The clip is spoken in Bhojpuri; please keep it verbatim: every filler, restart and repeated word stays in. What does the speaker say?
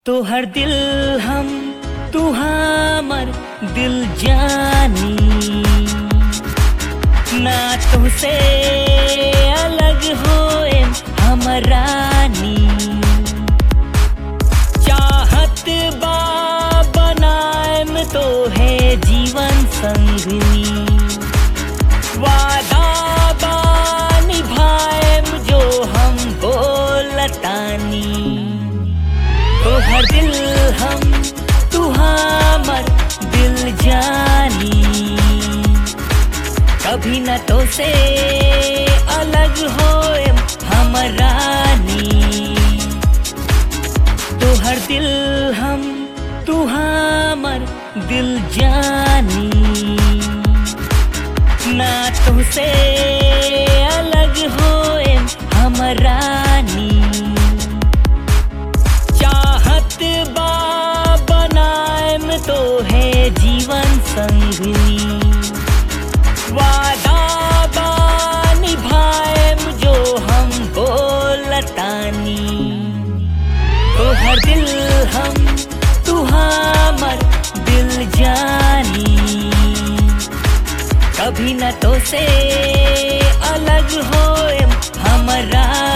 तो हर दिल हम तू हमर दिल जानी ना तुझसे अलग होए हमर रानी। चाहत बा बनाएम तो है जीवन संगनी, वादा बा निभाएम जो हम बोलतानी। तो हर दिल हम तू हमर दिल जानी कभी न तो से अलग होए हमर रानी। तो हर दिल हम तू हमर दिल जानी ना तुझसे अलग होए हमर रानी। बा बनाएम तो है जीवन संगनी, वादा बा निभाएम जो हम बोलतानी। तो हर दिल हम तू हमर दिल जानी कभी न तो से अलग होए हमर रानी।